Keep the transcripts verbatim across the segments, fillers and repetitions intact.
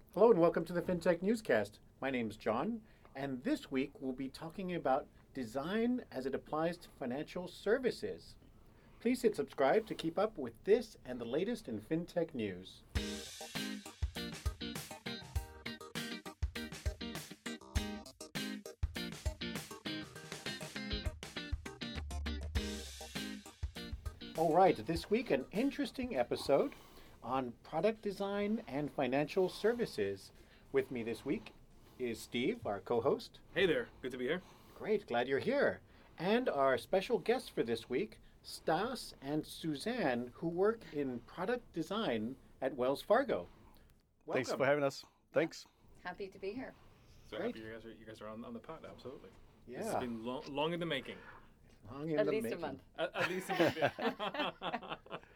Hello and welcome to the FinTech Newscast. My name is John, and this week we'll be talking about design as it applies to financial services. Please hit subscribe to keep up with this and the latest in FinTech news. All right, this week an interesting episode on product design and financial services. With me this week is Steve, our co-host. Hey there, good to be here. Great, glad you're here. And our special guests for this week, Stas and Suzanne, who work in product design at Wells Fargo. Welcome. Thanks for having us. Thanks. Happy to be here. So Great. happy you guys are you guys are on, on the pod, absolutely. Yeah. This has been long, long in the making. Long in At the least making. a month. At, at least a month. Yeah.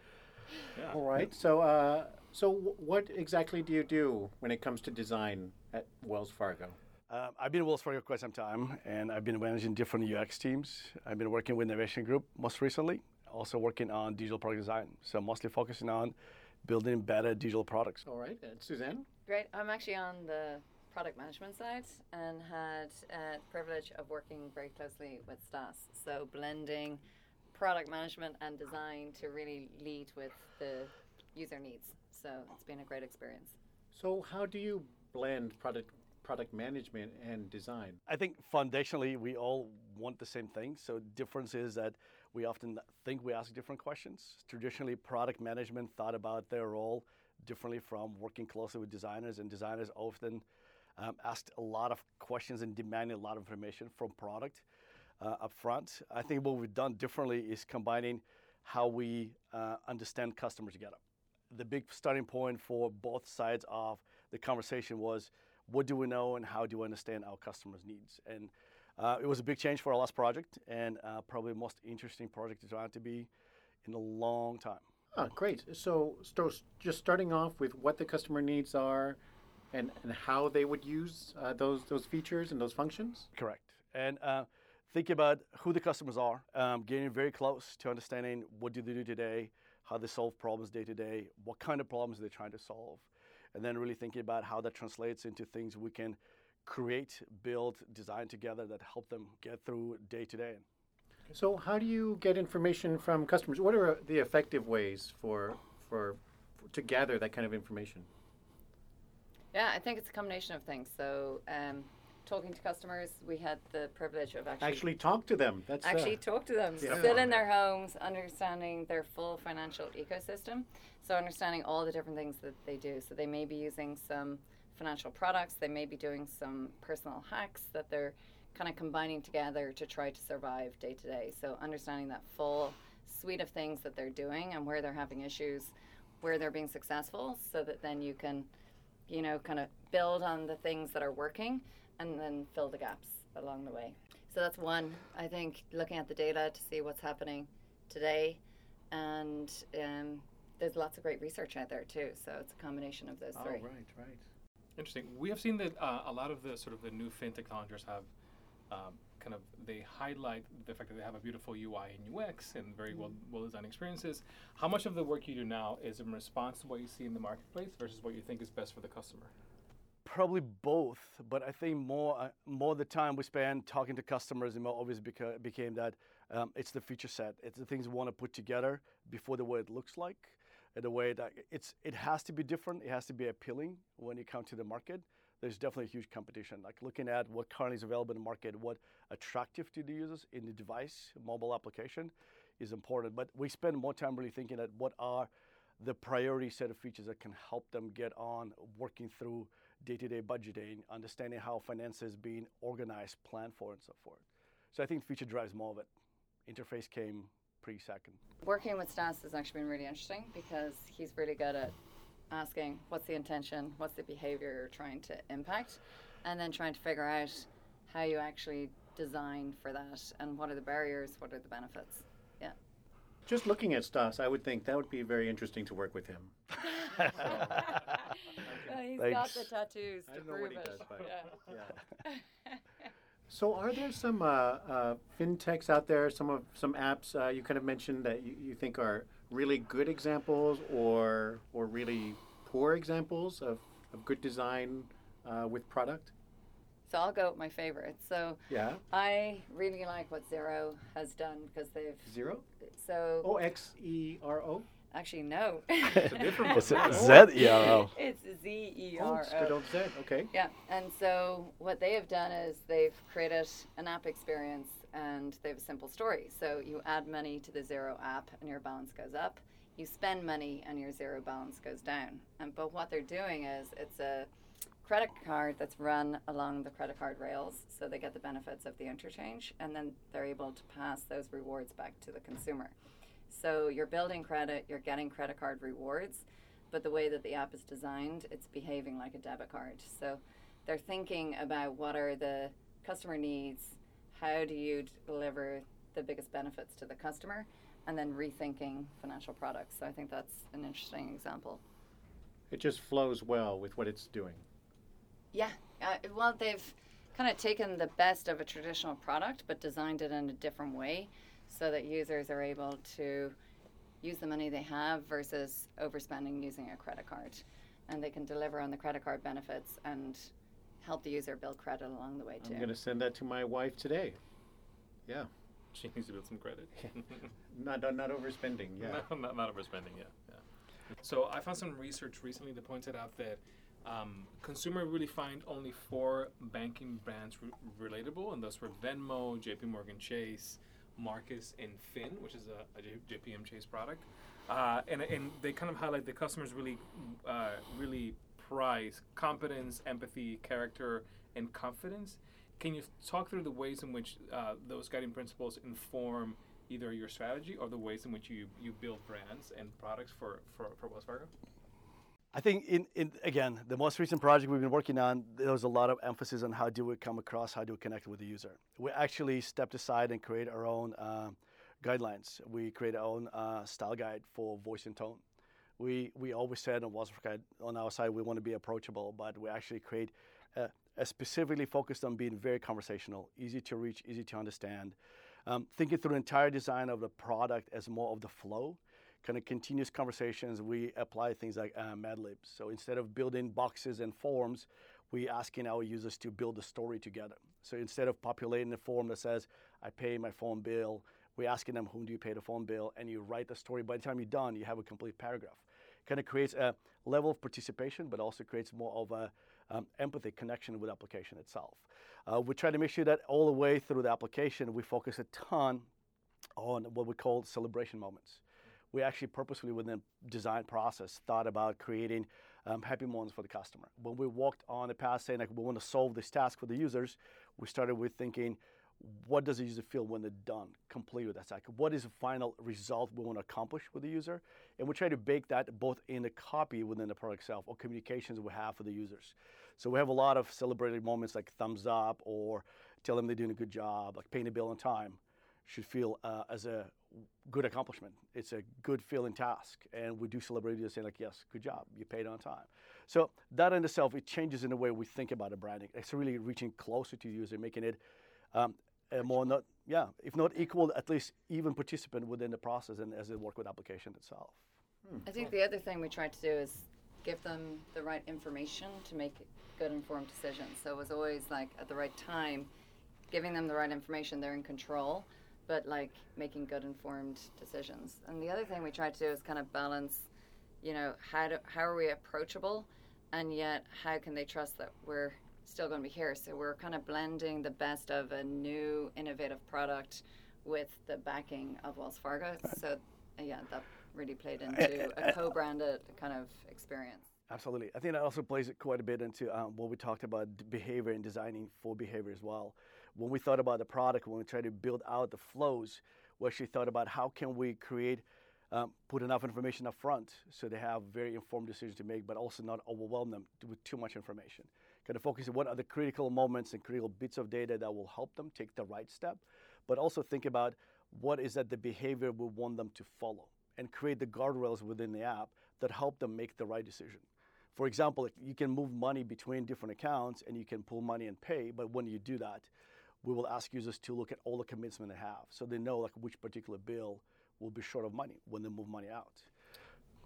Yeah. All right. So, uh, so w- what exactly do you do when it comes to design at Wells Fargo? Um, I've been at Wells Fargo quite some time, and I've been managing different U X teams. I've been working with Innovation Group most recently, also working on digital product design. So mostly focusing on building better digital products. All right. And Suzanne? Great. I'm actually on the product management side and had uh, the privilege of working very closely with Stas. So blending product management and design to really lead with the user needs. So it's been a great experience. So, how do you blend product product management and design? I think foundationally we all want the same thing. So difference is that we often think we ask different questions. Traditionally, product management thought about their role differently from working closely with designers, and designers often um, asked a lot of questions and demanded a lot of information from product uh, up front. I think what we've done differently is combining how we uh, understand customers together. The big starting point for both sides of the conversation was, what do we know and how do we understand our customers' needs? And uh, it was a big change for our last project, and uh, probably the most interesting project it's going to be in a long time. Ah, great. So, so just starting off with what the customer needs are and, and how they would use uh, those those features and those functions? Correct. And uh, think about who the customers are, um, getting very close to understanding what do they do today, how they solve problems day to day, what kind of problems they're trying to solve, and then really thinking about how that translates into things we can create, build, design together that help them get through day to day. So, how do you get information from customers? What are the effective ways for for, for to gather that kind of information? Yeah, I think it's a combination of things. So um, talking to customers, we had the privilege of actually Actually, talk to them. That's actually uh, talk to them, Yeah. sit in their homes, understanding their full financial ecosystem. So understanding all the different things that they do. So they may be using some financial products, they may be doing some personal hacks that they're kind of combining together to try to survive day to day. So understanding that full suite of things that they're doing and where they're having issues, where they're being successful, so that then you can, you know, kind of build on the things that are working and then fill the gaps along the way. So that's one, I think, looking at the data to see what's happening today. And um, there's lots of great research out there too. So it's a combination of those Oh, three. right, right. Interesting. We have seen that uh, a lot of the sort of the new fin technologists have um, kind of, they highlight the fact that they have a beautiful U I and U X and very well well designed experiences. How much of the work you do now is in response to what you see in the marketplace versus what you think is best for the customer? Probably both, but I think more uh, more the time we spend talking to customers, the more obvious beca- became that um, it's the feature set, it's the things we want to put together before the way it looks like, and the way that it's it has to be different, it has to be appealing when you come to the market. There's definitely a huge competition. Like looking at what currently is available in the market, what attractive to the users in the device, mobile application, is important. But we spend more time really thinking at what are the priority set of features that can help them get on working through day-to-day budgeting, understanding how finance is being organized, planned for, and so forth. So I think feature drives more of it. Interface came pretty second. Working with Stas has actually been really interesting because he's really good at asking what's the intention, what's the behavior you're trying to impact, and then trying to figure out how you actually design for that and what are the barriers, what are the benefits. Yeah. Just looking at Stas, I would think that would be very interesting to work with him. Well, he's got Thanks. the tattoos I to don't know what prove he it. does, but Yeah. yeah. So, are there some uh, uh, fintechs out there, some of some apps uh, you kind of mentioned that you, you think are really good examples, or or really poor examples of of good design uh, with product? So I'll go with my favorite. So Yeah. I really like what Xero has done because they've Zero? so O X E R O? actually no. It's a different one. It's a Yeah. Z E R O. It's Z E Oh, R it's good O. old Z. Okay. Yeah, and so what they have done is they've created an app experience and they have a simple story. So you add money to the Xero app and your balance goes up. You spend money and your Xero balance goes down. And but what they're doing is it's a credit card that's run along the credit card rails, so they get the benefits of the interchange, and then they're able to pass those rewards back to the consumer. So you're building credit, you're getting credit card rewards, but the way that the app is designed, it's behaving like a debit card. So they're thinking about what are the customer needs, how do you deliver the biggest benefits to the customer, and then rethinking financial products. So I think that's an interesting example. It just flows well with what it's doing. Yeah, uh, well, they've kind of taken the best of a traditional product, but designed it in a different way so that users are able to use the money they have versus overspending using a credit card. And they can deliver on the credit card benefits and help the user build credit along the way, too. I'm going to send that to my wife today. Yeah. She needs to build some credit. Not not overspending. Yeah. No, not, not overspending, yeah, yeah. So I found some research recently that pointed out that um, consumers really find only four banking brands re- relatable, and those were Venmo, J P Morgan Chase, Marcus, and Fin, which is a, a J- JPM Chase product. Uh, and, and they kind of highlight that customers really, uh, really prize competence, empathy, character, and confidence. Can you talk through the ways in which uh, those guiding principles inform either your strategy or the ways in which you, you build brands and products for, for, for Wells Fargo? I think, in, in again, the most recent project we've been working on, there was a lot of emphasis on how do we come across, how do we connect with the user. We actually stepped aside and create our own uh, guidelines. We create our own uh, style guide for voice and tone. We we always said on Wells Fargo, on our side, we want to be approachable, but we actually create a, a specifically focused on being very conversational, easy to reach, easy to understand. Um, thinking through the entire design of the product as more of the flow, kind of continuous conversations. We apply things like uh, Mad Libs. So instead of building boxes and forms, we asking our users to build a story together. So instead of populating a form that says, I pay my phone bill, we're asking them, whom do you pay the phone bill? And you write the story. By the time you're done, you have a complete paragraph. Kind of creates a level of participation, but also creates more of a um, empathy connection with the application itself. Uh, we try to make sure that all the way through the application, we focus a ton on what we call celebration moments. We actually purposefully within the design process thought about creating um, happy moments for the customer. When we walked on the path saying like we want to solve this task for the users, we started with thinking, what does the user feel when they're done, complete with that task? What is the final result we want to accomplish with the user? And we try to bake that both in the copy within the product itself or communications we have for the users. So we have a lot of celebrated moments like thumbs up or tell them they're doing a good job, like paying the bill on time should feel uh, as a good accomplishment. It's a good feeling task. And we do celebrate it saying like, yes, good job, you paid on time. So that in itself, it changes in the way we think about the branding. It's really reaching closer to the user, making it um, a more not, yeah, if not equal, at least even participant within the process and as they work with application itself. Hmm. I think the other thing we tried to do is give them the right information to make good informed decisions. So it was always like at the right time, giving them the right information, they're in control, but like making good informed decisions. And the other thing we tried to do is kind of balance, you know, how do, how are we approachable, and yet how can they trust that we're still going to be here? So we're kind of blending the best of a new innovative product with the backing of Wells Fargo. Right. So uh, yeah, that really played into a co-branded kind of experience. Absolutely. I think that also plays quite a bit into um, what we talked about behavior and designing for behavior as well. When we thought about the product, when we tried to build out the flows, we actually thought about how can we create, um, put enough information up front so they have very informed decisions to make, but also not overwhelm them with too much information. Kind of focus on what are the critical moments and critical bits of data that will help them take the right step, but also think about what is that the behavior we want them to follow and create the guardrails within the app that help them make the right decision. For example, you can move money between different accounts and you can pull money and pay, but when you do that, we will ask users to look at all the commitments they have so they know like which particular bill will be short of money when they move money out.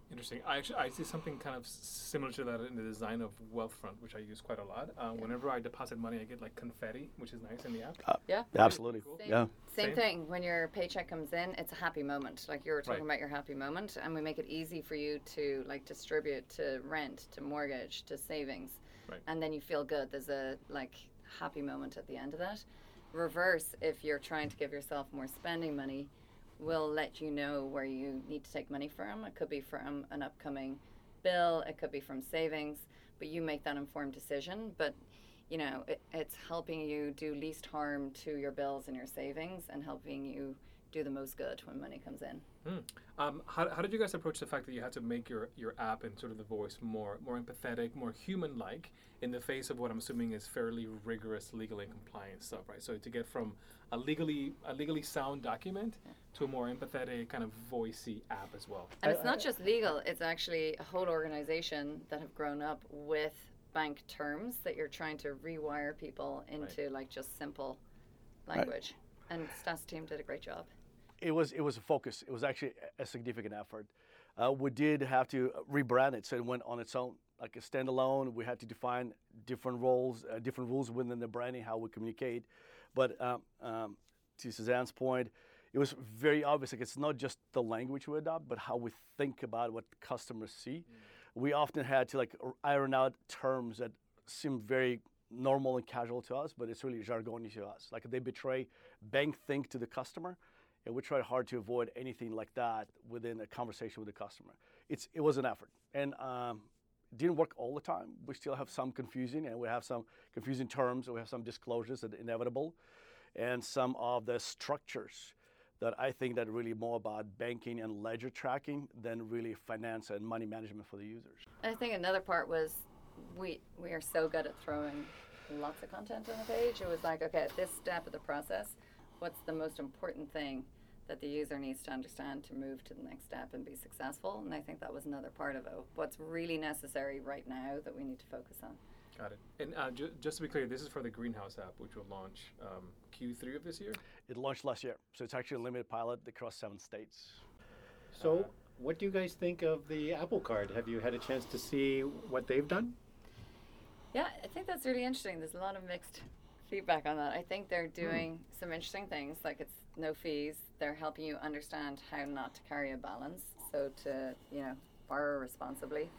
Interesting. I actually I see something kind of s- similar to that in the design of Wealthfront, which I use quite a lot. Uh, Yeah. Whenever I deposit money, I get like confetti, which is nice in the app. Uh, Yeah. Absolutely. Cool. Same, Yeah. same Same. thing. When your paycheck comes in, it's a happy moment. Like you were talking Right. about your happy moment, and we make it easy for you to like distribute to rent, to mortgage, to savings, Right. and then you feel good. There's a like happy moment at the end of that. Reverse, if you're trying to give yourself more spending money, we'll let you know where you need to take money from. It could be from an upcoming bill, it could be from savings, but you make that informed decision. But you know, it, it's helping you do least harm to your bills and your savings and helping you do the most good when money comes in. Hmm. Um, how, how did you guys approach the fact that you had to make your, your app and sort of the voice more more empathetic, more human-like in the face of what I'm assuming is fairly rigorous legal and compliance stuff, right? So to get from a legally a legally sound document to a more empathetic kind of voicey app as well. And I- it's not I- just legal, it's actually a whole organization that have grown up with bank terms that you're trying to rewire people into like just simple language. And Stas' team did a great job. It was it was a focus. It was actually a significant effort. Uh, we did have to rebrand it, so it went on its own, like a standalone. We had to define different roles, uh, different rules within the branding, how we communicate. But um, um, to Suzanne's point, it was very obvious. Like it's not just the language we adopt, but how we think about what customers see. We often had to like r- iron out terms that seem very normal and casual to us, but it's really jargony to us. Like they betray bank think to the customer. And we tried hard to avoid anything like that within a conversation with the customer. It's it was an effort, and um, it didn't work all the time. We still have some confusing, and we have some confusing terms. And we have some disclosures that are inevitable, and some of the structures that I think that are really more about banking and ledger tracking than really finance and money management for the users. I think another part was we we are so good at throwing lots of content on a page. It was like, okay, at this step of the process, what's the most important thing that the user needs to understand to move to the next step and be successful? And I think that was another part of it. What's really necessary right now that we need to focus on. Got it. And uh, ju- just to be clear, this is for the Greenhouse app, which will launch um, Q three of this year. It launched last year, so it's actually a limited pilot across seven states. So, what do you guys think of the Apple Card? Have you had a chance to see what they've done? Yeah, I think that's really interesting. There's a lot of mixed feedback on that. I think they're doing some interesting things, like it's no fees. They're helping you understand how not to carry a balance, so to, you know, borrow responsibly.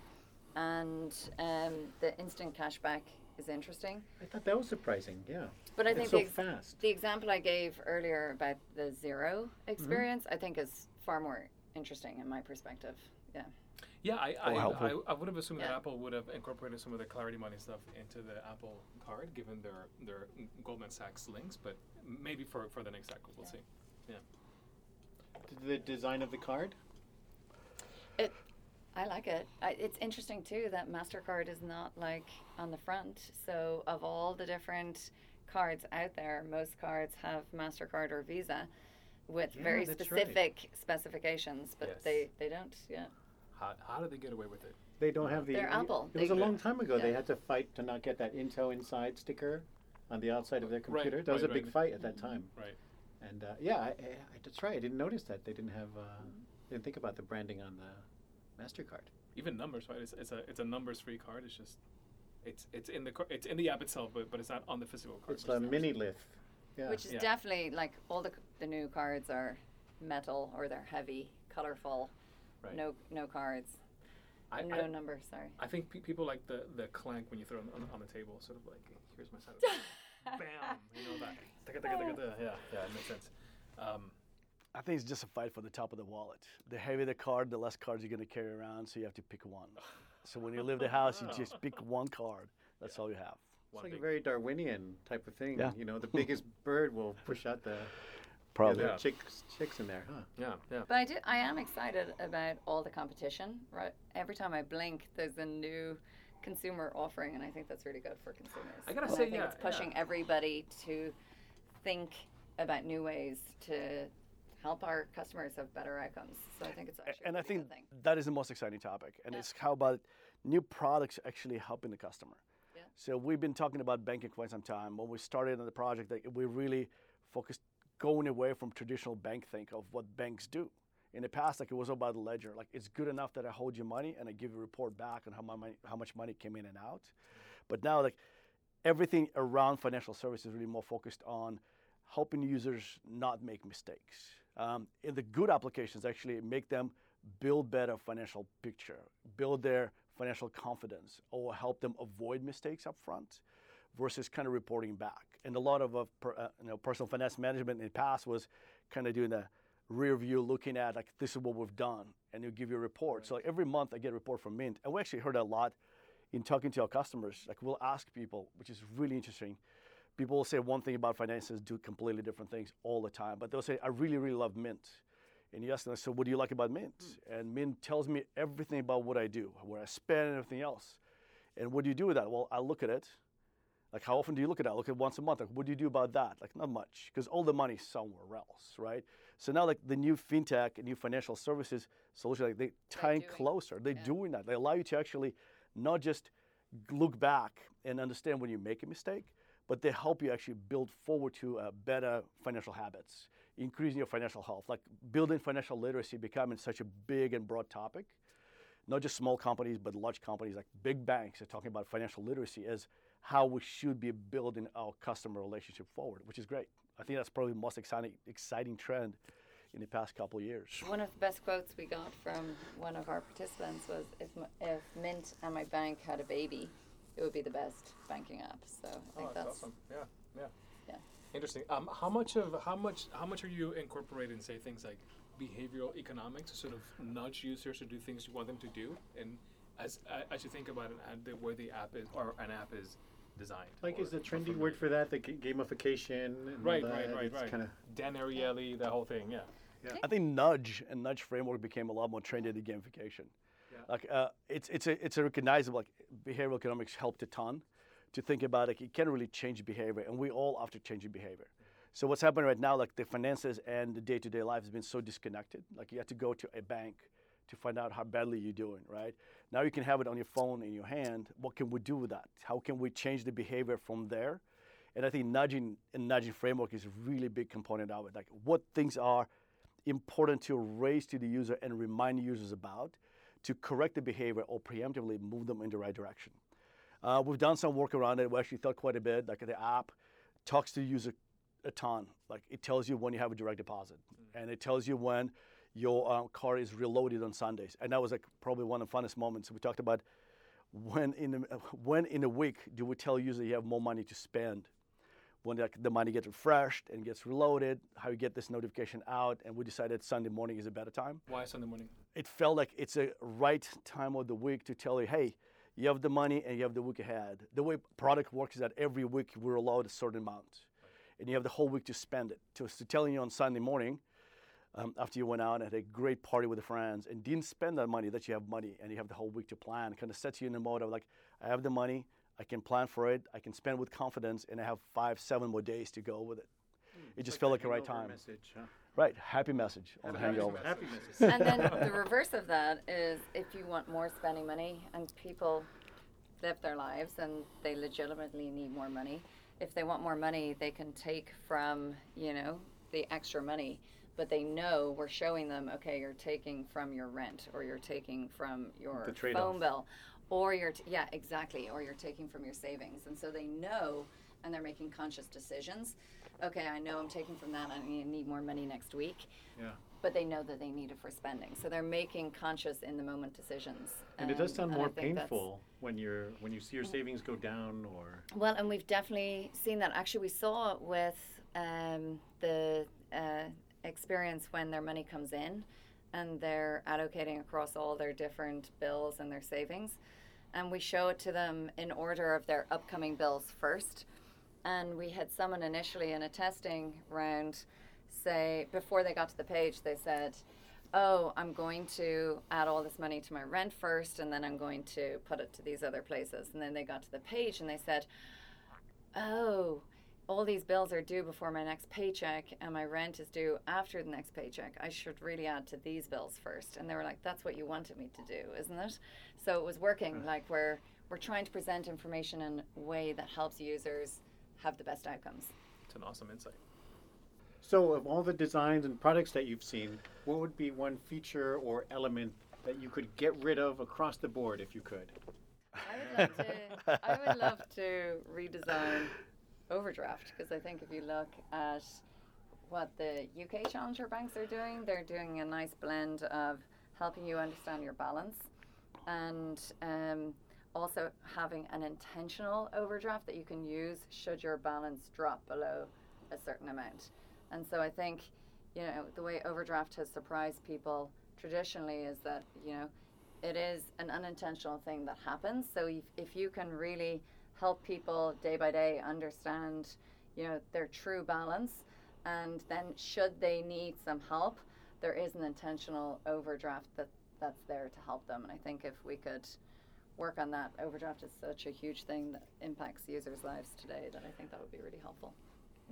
And um, the instant cashback is interesting. I thought that was surprising. Yeah. But I It's think so the, ex- fast. the example I gave earlier about the zero experience, I think is far more interesting in my perspective. Yeah. Yeah, I I, Or helpful. I, I would have assumed that Yeah. Apple would have incorporated some of the Clarity Money stuff into the Apple Card, given their their Goldman Sachs links. But maybe for, for the next cycle, we'll see. Yeah. The design of the card? It, I like it. I, it's interesting too that MasterCard is not like on the front. So of all the different cards out there, most cards have MasterCard or Visa with Yeah, very that's right. specific specifications, but Yes. they, they don't. Yeah. How, how did they get away with it? They don't have the. They're Apple. It was They- a long time ago. They Yeah. had to fight to not get that Intel Inside sticker on the outside of their Right, computer. that was right, a big right. fight at that time. Right. And uh, yeah, I, I, that's right. I didn't notice that they didn't have. Uh, didn't think about the branding on the Mastercard. Even numbers, right? It's, it's a it's a numbers free card. It's just it's it's in the car, it's in the app itself, but, but it's not on the physical card. It's which a is mini interesting. lift. Yeah. Which is Yeah. definitely like all the, c- the new cards are metal or they're heavy, colorful, Right. no no cards, I, no I, numbers, sorry. I think pe- people like the, the clank when you throw it on, on the table, sort of like, here's my side of it. Bam! You know that. Taka, taka, taka, taka. Yeah, yeah, it makes sense. Um, I think it's just a fight for the top of the wallet. The heavier the card, the less cards you're going to carry around, so you have to pick one. So when you leave the house, you just pick one card. That's all you have. It's one like a big- very Darwinian type of thing. Yeah. You know, the biggest bird will push out the, Probably. the Yeah. chicks chicks in there, huh? yeah, yeah. But I do. I am excited about all the competition. Right, every time I blink, there's a new consumer offering, and I think that's really good for consumers. I gotta And say, I think yeah, it's pushing yeah. everybody to think about new ways to help our customers have better outcomes. So I think it's actually And a I really think good thing. that is the most exciting topic. And Yeah. it's how about new products actually helping the customer. Yeah. So we've been talking about banking quite some time. When we started on the project, like, we really focused going away from traditional bank think of what banks do. In the past, like it was all about the ledger. Like it's good enough that I hold your money and I give you a report back on how my money, how much money came in and out. But now, like everything around financial services is really more focused on helping users not make mistakes. Um, in the good applications, actually make them build better financial picture, build their financial confidence, or help them avoid mistakes up front, versus kind of reporting back. And a lot of uh, per, uh, you know, personal finance management in the past was kind of doing a rear view, looking at like this is what we've done, and they'll give you a report. Right. So like, every month I get a report from Mint, and we actually heard a lot in talking to our customers. Like we'll ask people, which is really interesting. People will say one thing about finances, do completely different things all the time. But they'll say, I really, really love Mint. And you ask them, so what do you like about Mint? Mm. And Mint tells me everything about what I do, where I spend and everything else. And what do you do with that? Well, I look at it. Like, how often do you look at that? I look at it once a month. Like, what do you do about that? Like, not much, because all the money's somewhere else, right? So now, like, the new fintech and new financial services solution, like, they tie in closer. They're yeah. doing that. They allow you to actually not just look back and understand when you make a mistake, but they help you actually build forward to uh, better financial habits, increasing your financial health, like building financial literacy becoming such a big and broad topic. Not just small companies, but large companies like big banks are talking about financial literacy as how we should be building our customer relationship forward, which is great. I think that's probably the most exciting, exciting trend in the past couple of years. One of the best quotes we got from one of our participants was, if, if Mint and my bank had a baby, it would be the best banking app. So I think oh, that's, that's awesome. Yeah, yeah, yeah. Interesting. Um, how much of how much how much are you incorporating, say, things like behavioral economics to sort of nudge users to do things you want them to do, and as uh, as you think about it, and the way the app is or an app is designed. Like, or, is the trendy word for that the g- gamification? And right, all that? right, right, it's right. Kinda Dan Ariely, that whole thing. Yeah. Yeah. I think nudge and nudge framework became a lot more trendy than gamification. Yeah. Like uh, it's it's a it's a recognizable, like behavioral economics helped a ton to think about it. It can really change behavior, and we all after changing behavior. So what's happening right now, like the finances and the day-to-day life has been so disconnected. Like you have to go to a bank to find out how badly you're doing, right? Now you can have it on your phone in your hand. What can we do with that? How can we change the behavior from there? And I think nudging and nudging framework is a really big component of it. Like what things are important to raise to the user and remind users about to correct the behavior or preemptively move them in the right direction. Uh, we've done some work around it. We actually thought quite a bit. Like the app talks to the user a ton. Like it tells you when you have a direct deposit, mm. and it tells you when your uh, car is reloaded on Sundays. And that was like probably one of the funnest moments. We talked about when in a, when in a week do we tell users you have more money to spend. When the, the money gets refreshed and gets reloaded, how you get this notification out, and we decided Sunday morning is a better time. Why Sunday morning? It felt like it's a right time of the week to tell you, hey, you have the money and you have the week ahead. The way product works is that every week we're allowed a certain amount, right. and you have the whole week to spend it. To, to telling you on Sunday morning, um, after you went out and had a great party with the friends and didn't spend that money, that you have money and you have the whole week to plan, kind of sets you in the mode of like, I have the money, I can plan for it, I can spend with confidence, and I have five, seven more days to go with it. Mm, it just like felt like the right time. Message, huh? Right, happy message on the hangover. Happy message. And then the reverse of that is if you want more spending money and people live their lives and they legitimately need more money, if they want more money, they can take from, you know, the extra money, but they know we're showing them, okay, you're taking from your rent or you're taking from your phone bill. Or you're, t- yeah, exactly. Or you're taking from your savings. And so they know, and they're making conscious decisions. Okay, I know I'm taking from that, I need more money next week. Yeah. But they know that they need it for spending. So they're making conscious in the moment decisions. And, and it does sound more painful painful when you're, when you see your savings go down or... Well, and we've definitely seen that. Actually, we saw it with um, the uh, experience when their money comes in and they're allocating across all their different bills and their savings. And we show it to them in order of their upcoming bills first. And we had someone initially in a testing round say, before they got to the page, they said, oh, I'm going to add all this money to my rent first, and then I'm going to put it to these other places. And then they got to the page and they said, oh, all these bills are due before my next paycheck and my rent is due after the next paycheck. I should really add to these bills first. And they were like, that's what you wanted me to do, isn't it? So it was working. Like we're we're trying to present information in a way that helps users have the best outcomes. It's an awesome insight. So, of all the designs and products that you've seen, what would be one feature or element that you could get rid of across the board if you could? I would love to. I would love to redesign overdraft, because I think if you look at what the U K challenger banks are doing, they're doing a nice blend of helping you understand your balance and um, also having an intentional overdraft that you can use should your balance drop below a certain amount. And so I think, you know, the way overdraft has surprised people traditionally is that, you know, it is an unintentional thing that happens. So if, if you can really help people day by day understand, you know, their true balance, and then should they need some help, there is an intentional overdraft that, that's there to help them. And I think if we could work on that, overdraft is such a huge thing that impacts users' lives today that I think that would be really helpful. Yeah.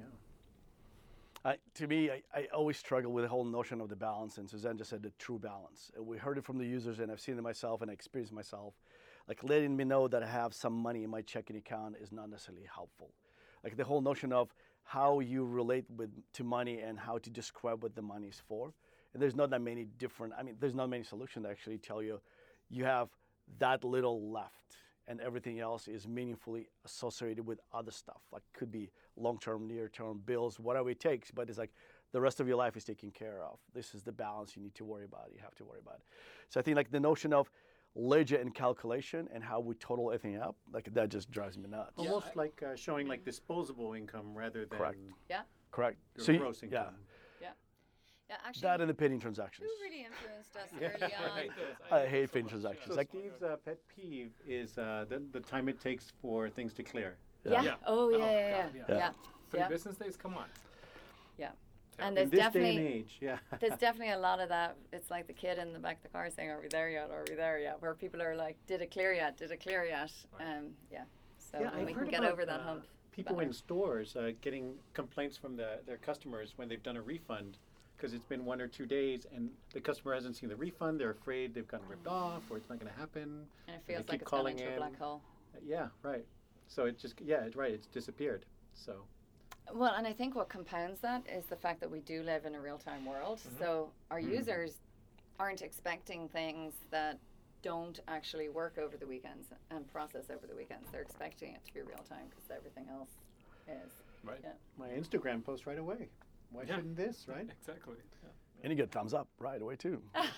I, to me, I, I always struggle with the whole notion of the balance, and Suzanne just said the true balance. Uh, We heard it from the users, and I've seen it myself, and I experienced it myself. Like letting me know that I have some money in my checking account is not necessarily helpful. Like the whole notion of how you relate with to money and how to describe what the money is for. And there's not that many different. I mean, there's not many solutions that actually tell you you have that little left, and everything else is meaningfully associated with other stuff. Like could be long-term, near-term bills, whatever it takes. But it's like the rest of your life is taken care of. This is the balance you need to worry about. You have to worry about. So I think like the notion of ledger and calculation and how we total everything up, like that just drives me nuts. Yeah, Almost I- like uh, showing like disposable income rather than Correct. Yeah, Correct. your So you- gross yeah, income. yeah. Actually, that and the pending transactions. who really influenced us Yeah. early I on? hate those. I those hate so fin much. transactions. So Like- Steve's uh, pet peeve is uh, the, the time it takes for things to clear. Yeah. Yeah. Oh yeah, Oh, yeah, yeah, God, yeah. yeah. yeah. Three Yeah. business days? Come on. Yeah. Terrible. And In there's this definitely day and age, yeah. there's definitely a lot of that. It's like the kid in the back of the car saying, "Are we there yet? Are we there yet?" Where people are like, "Did it clear yet? Did it clear yet?" Um, yeah. So Yeah, when I've we heard can get about, over that uh, hump. People better. in stores uh, getting complaints from the, their customers when they've done a refund because it's been one or two days and the customer hasn't seen the refund. They're afraid they've gotten ripped off or it's not going to happen. And it they feels keep like it's gone calling into a in. black hole. Uh, Yeah, right. So it just, yeah, it's right. It's disappeared. So, Well, and I think what compounds that is the fact that we do live in a real-time world. Mhm. So our Mhm. users aren't expecting things that don't actually work over the weekends and process over the weekends. They're expecting it to be real-time because everything else is. Right. Yeah. my Instagram post right away. Why Yeah. shouldn't this, right? Exactly. Yeah. And you get thumbs up right away too. Yeah.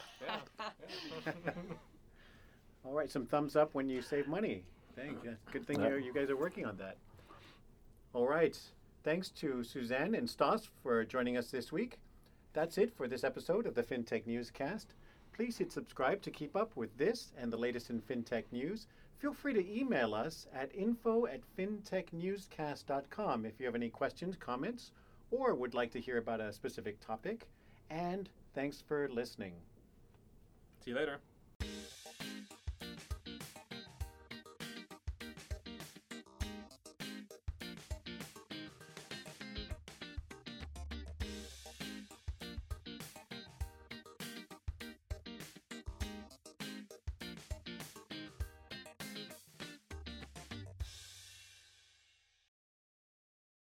yeah. All right, some thumbs up when you save money. Thank you. Good thing Yeah. you you guys are working on that. All right. Thanks to Suzanne and Stas for joining us this week. That's it for this episode of the FinTech Newscast. Please hit subscribe to keep up with this and the latest in FinTech news. Feel free to email us at info at fintech newscast dot com if you have any questions, comments, or would like to hear about a specific topic. And thanks for listening. See you later.